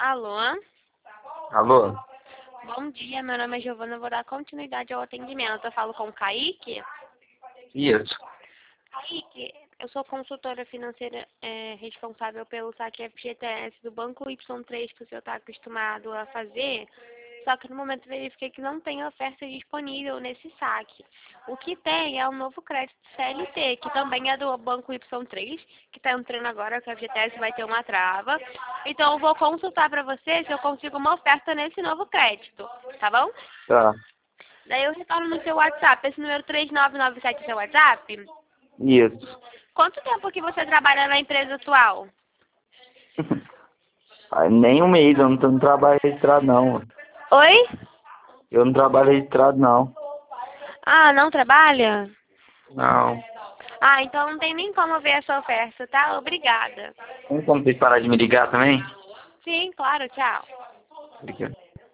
Alô? Alô? Bom dia, meu nome é Giovana, eu vou dar continuidade ao atendimento. Eu falo com o Kaique. Isso. Kaique, eu sou consultora financeira responsável pelo saque FGTS do Banco Y3 que o senhor está acostumado a fazer, só que no momento verifiquei que não tem oferta disponível nesse saque. O que tem é um novo crédito CLT, que também é do Banco Y3, que está entrando agora, que a FGTS vai ter uma trava. Então eu vou consultar para você se eu consigo uma oferta nesse novo crédito, tá bom? Tá. Daí eu retorno no seu WhatsApp, esse número 3997 é seu WhatsApp? Isso. Quanto tempo que você trabalha na empresa atual? Nem um mês, eu não trabalho registrado não. Oi? Eu não trabalho registrado não. Ah, não trabalha? Não. Ah, então não tem nem como ver essa oferta, tá? Obrigada. Tem como vocês parar de me ligar também? Sim, claro, tchau. Obrigado.